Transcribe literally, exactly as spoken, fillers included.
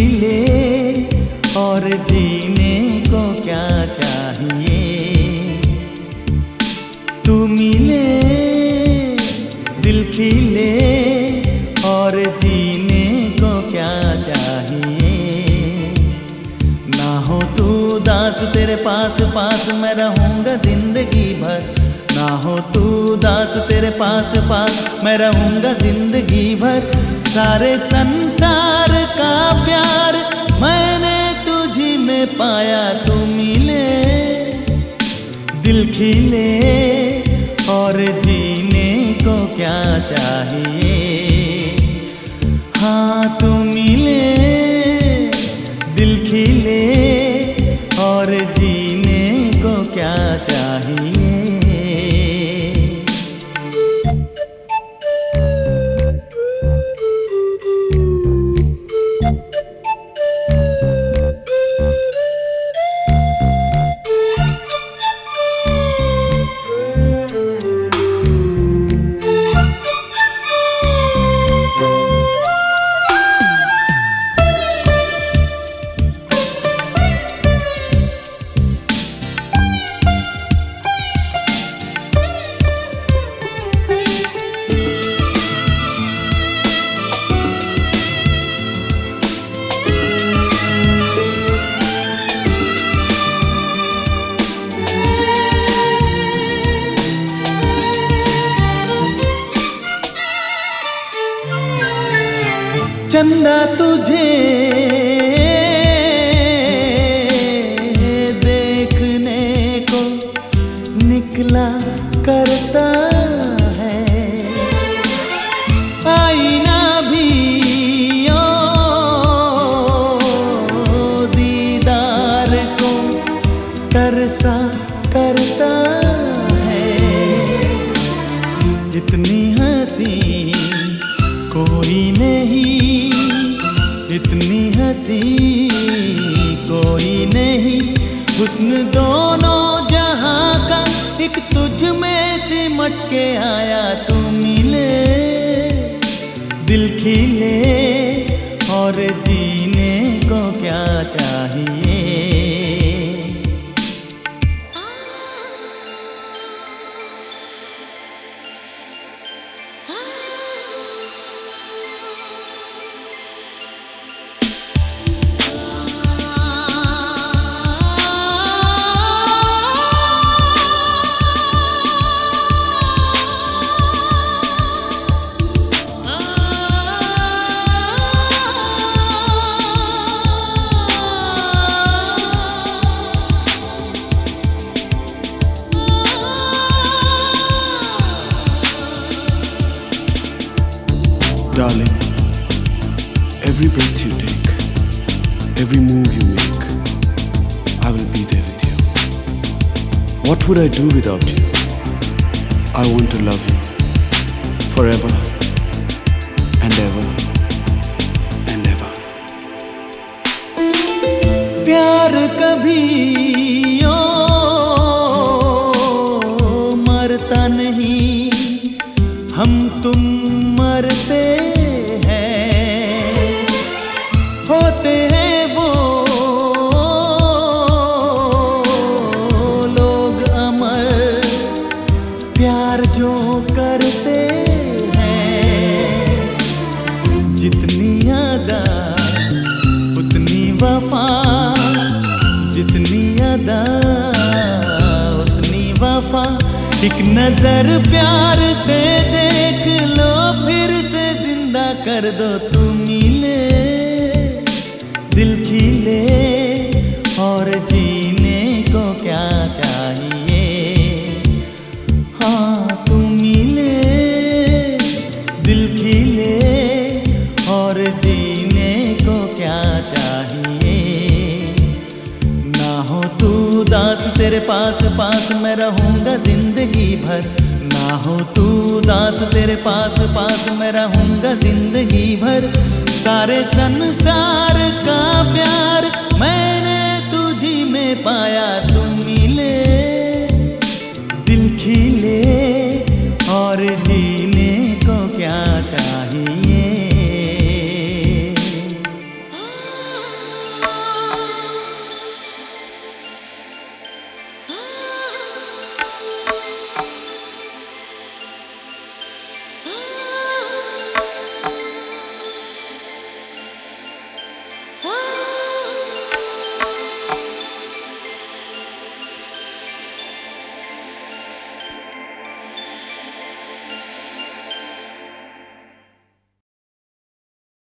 खिले और जीने को क्या चाहिए। तू मिले दिल खिले और जीने को क्या चाहिए। ना हो तू दास तेरे पास पास मैं रहूँगा जिंदगी भर। ना हो तू दास तेरे पास पास मैं रहूँगा जिंदगी भर। सारे संसार का प्यार मैंने तुझी में पाया। तू मिले दिल खिले और जीने को क्या चाहिए। हाँ तू मिले दिल खिले और जीने को क्या चाहिए। चंदा तुझे देखने को निकला करता है। आईना भी ओ दीदार को तरसा करता है। इतनी हंसी कोई नहीं, इतनी हंसी कोई नहीं। हुस्न दोनों जहां का एक तुझ में सिमट के आया। तू मिले दिल खिले और जीने को क्या चाहिए। Darling, every breath you take, every move you make, I will be there with you. What would I do without you? I want to love you forever and ever and ever. प्यार कभी ओ मरता नहीं, हम तुम मरते हैं। होते हैं वो लोग अमर प्यार जो करते हैं। जितनी अदा उतनी वफा, जितनी अदा उतनी वफा। एक नजर प्यार से देख लो फिर से जिंदा कर दो। तू मिले दिल खिले और जीने को क्या चाहिए। हाँ तू मिले दिल खिले और जीने को क्या चाहिए। ना हो तू दास तेरे पास पास मैं रहूँगा जिंदगी भर। ना हो तू दास तेरे पास पास मैं रहूँगा जिंदगी भर। सारे संसार